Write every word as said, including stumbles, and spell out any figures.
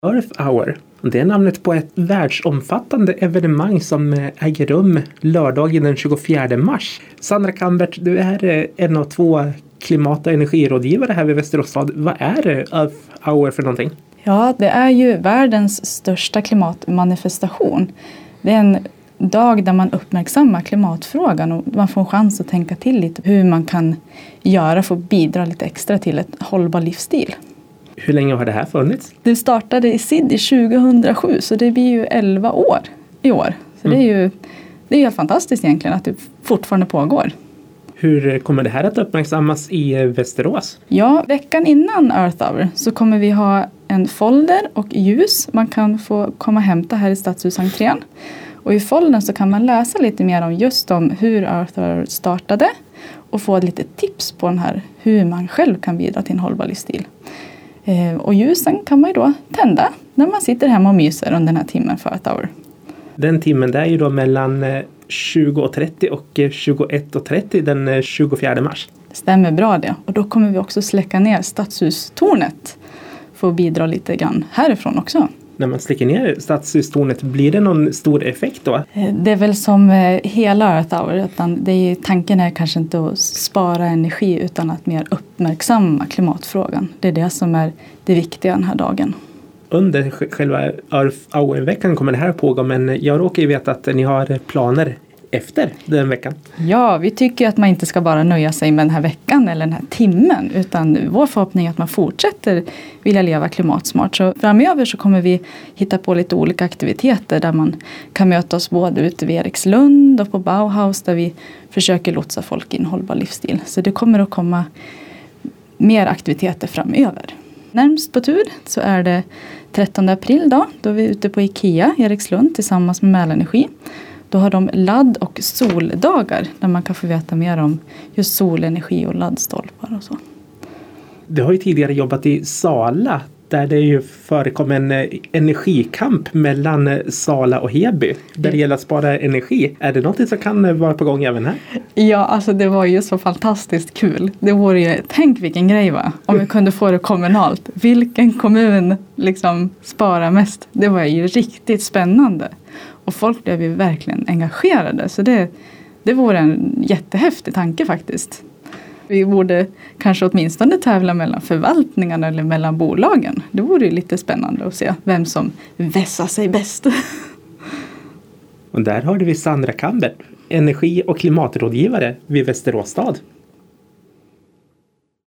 Earth Hour, det är namnet på ett världsomfattande evenemang som äger rum lördagen den tjugofjärde mars. Sandra Kambert, du är en av två klimat- och energirådgivare här vid Västerås stad. Vad är Earth Hour för någonting? Ja, det är ju världens största klimatmanifestation. Det är en dag där man uppmärksammar klimatfrågan och man får en chans att tänka till lite hur man kan göra för att bidra lite extra till ett hållbar livsstil. Hur länge har det här funnits? Det startade i Sydney tjugohundrasju, så det blir ju elva år i år. Så mm. det är ju det är ju fantastiskt egentligen att det fortfarande pågår. Hur kommer det här att uppmärksammas i Västerås? Ja, veckan innan Earth Hour så kommer vi ha en folder och ljus man kan få komma och hämta här i Stadshusentrén. Och i foldern så kan man läsa lite mer om just om hur Earth Hour startade och få lite tips på den här hur man själv kan bidra till en hållbar livsstil. Eh, och ljusen kan man ju då tända när man sitter hemma och myser under den här timmen för Earth Hour. Den timmen där är ju då mellan tjugo och trettio och tjugoett och trettio den tjugofjärde mars. Det stämmer bra det. Och då kommer vi också släcka ner stadshustornet för att bidra lite grann härifrån också. När man släcker ner stadshustornet, blir det någon stor effekt då? Det är väl som hela Earth Hour. Utan det är, tanken är kanske inte att spara energi utan att mer uppmärksamma klimatfrågan. Det är det som är det viktiga den här dagen. Under själva Earth Hour-veckan kommer det här att pågå, men jag råkar ju veta att ni har planer efter den veckan. Ja, vi tycker att man inte ska bara nöja sig med den här veckan eller den här timmen, utan vår förhoppning är att man fortsätter vilja leva klimatsmart. Så framöver så kommer vi hitta på lite olika aktiviteter där man kan möta oss både ute vid Erikslund och på Bauhaus där vi försöker lotsa folk i en hållbar livsstil. Så det kommer att komma mer aktiviteter framöver. Närmst på tur så är det trettonde april då, då är vi ute på IKEA i Erikslund tillsammans med Mälarenergi. Då har de ladd- och soldagar där man kan få veta mer om just solenergi och laddstolpar och så. Du har ju tidigare jobbat i Sala där det ju förekom en energikamp mellan Sala och Heby där det gäller att spara energi. Är det något som kan vara på gång även här? Ja, alltså det var ju så fantastiskt kul. Det vore ju, tänk vilken grej va? Om vi kunde få det kommunalt. Vilken kommun liksom sparar mest? Det var ju riktigt spännande. Och folk blev ju verkligen engagerade. Så det, det vore en jättehäftig tanke faktiskt. Vi borde kanske åtminstone tävla mellan förvaltningarna eller mellan bolagen. Det vore ju lite spännande att se vem som vässar sig bäst. Och där hörde vi Sandra Kambert, energi- och klimatrådgivare vid Västerås stad.